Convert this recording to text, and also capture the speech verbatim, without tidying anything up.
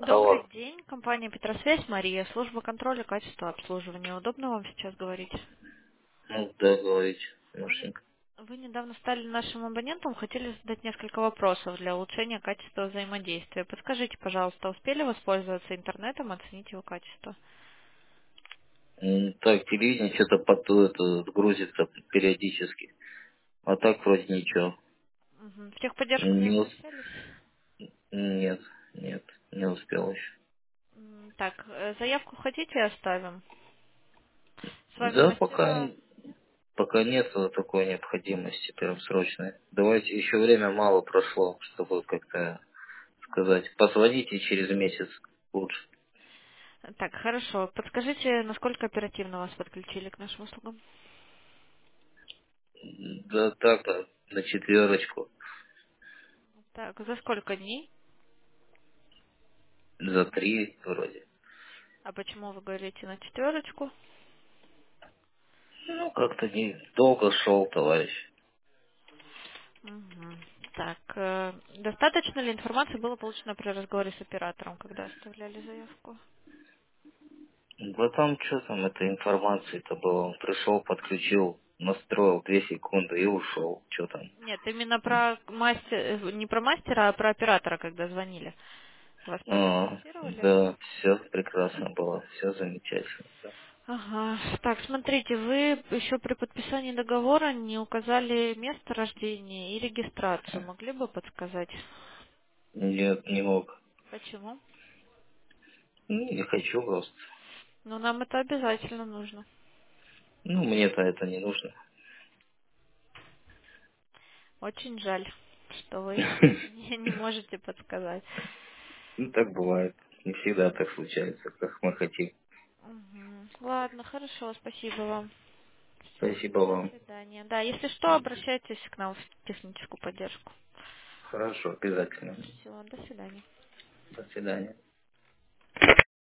Добрый Алло. день, компания Петросвязь, Мария, служба контроля качества обслуживания. Удобно вам сейчас говорить? Ну, да, говорите, Вы, не- Машенька. вы недавно стали нашим абонентом, хотели задать несколько вопросов для улучшения качества взаимодействия. Подскажите, пожалуйста, успели воспользоваться интернетом, оценить его качество? М, Так, телевидение что-то под это грузится периодически. А так вроде ничего. Мгм. В техподдержку не Не ус... обращались? Нет, нет, не успел еще. М, Так, э, заявку хотите оставим? С вами Да, пока, мастера. пока нет такой необходимости прям срочной. Давайте, еще время мало прошло, чтобы как-то сказать. Позвоните через месяц лучше. Так, хорошо. Подскажите, насколько оперативно вас подключили к нашим услугам? Да так-то, на четверочку. Так, за сколько дней? За три вроде. А почему вы говорите на четверочку? Ну, как-то не долго шел, товарищ. Мгм. Так, э, достаточно ли информации было получено при разговоре с оператором, когда оставляли заявку? Да там что там, этой информации-то было. Он пришел, подключил, настроил две секунды и ушел. Что там? Нет, именно про мастер, не про мастера, а про оператора, когда звонили. Вас А, проинформировали? да, все прекрасно было, все замечательно. Да. Ага. Так, смотрите, вы еще при подписании договора не указали место рождения и регистрацию. Могли бы подсказать? Нет, не мог. Почему? Ну, не хочу просто. Ну, нам это обязательно нужно. Ну, мне-то это не нужно. Очень жаль, что вы не не можете подсказать. Ну, так бывает. Не всегда так случается, как мы хотим. Мгм. Ладно, хорошо, спасибо вам. Все, Спасибо до вам. свидания. Да, если что, обращайтесь к нам в техническую поддержку. Хорошо, обязательно. Все, до свидания. До свидания.